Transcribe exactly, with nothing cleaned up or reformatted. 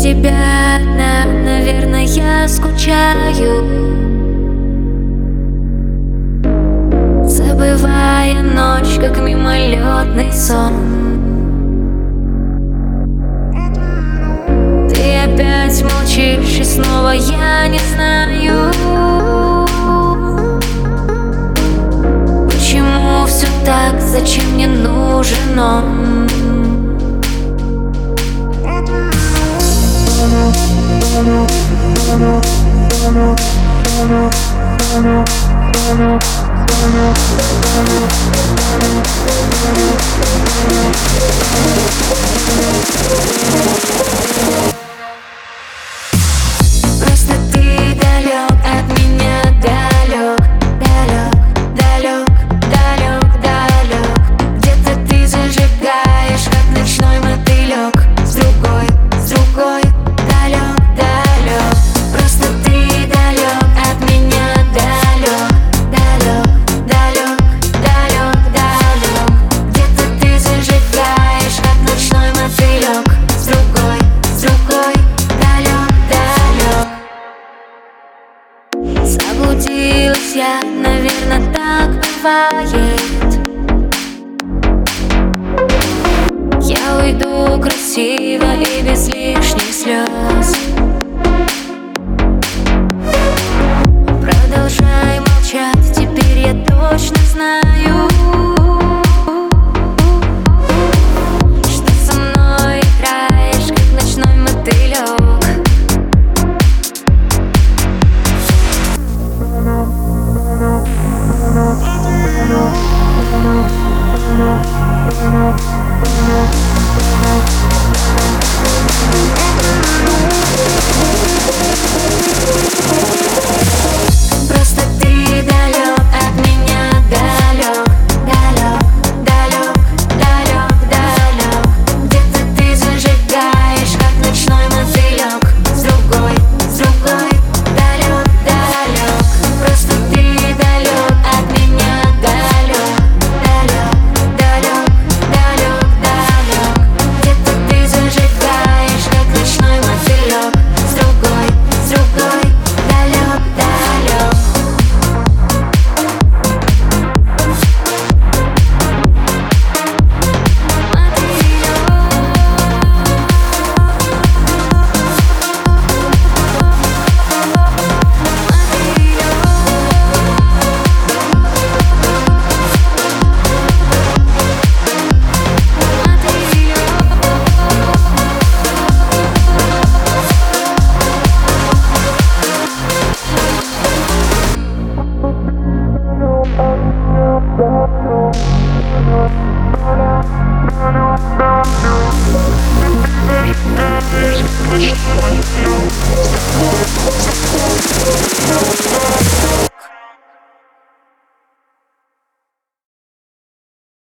тебя одна, наверное, я скучаю, забывая ночь, как мимолетный сон. Ты опять молчишь, и снова я не знаю, почему все так, зачем мне нужен он. Просто ты далек от меня, далек, далек, далек, далек, далек. Где-то ты зажигаешь, как ночной мотылек. С другой, с другой, далек, далек. Просто ты далек от меня, далек, далек, далек, далек, далек. Где-то ты зажигаешь, как ночной мотылек. С другой, с другой, далек, далек. Заблудилась я, наверное, так бывает. Я уйду красиво и без лишних слез. Продолжай молчать, теперь я точно знаю, что со мной играешь, как ночной мотылек. Просто ты далек от меня, далек, далек, далек, далек, далек. Где-то ты зажигаешь, как ночной мотылек. С другой, с другой, далек, далек. Просто ты далек от меня, далек, далек, далек, далек, далек. Где-то ты зажигаешь, как ночной мотылек. С другой, с другой, далек, далек. Начинаю.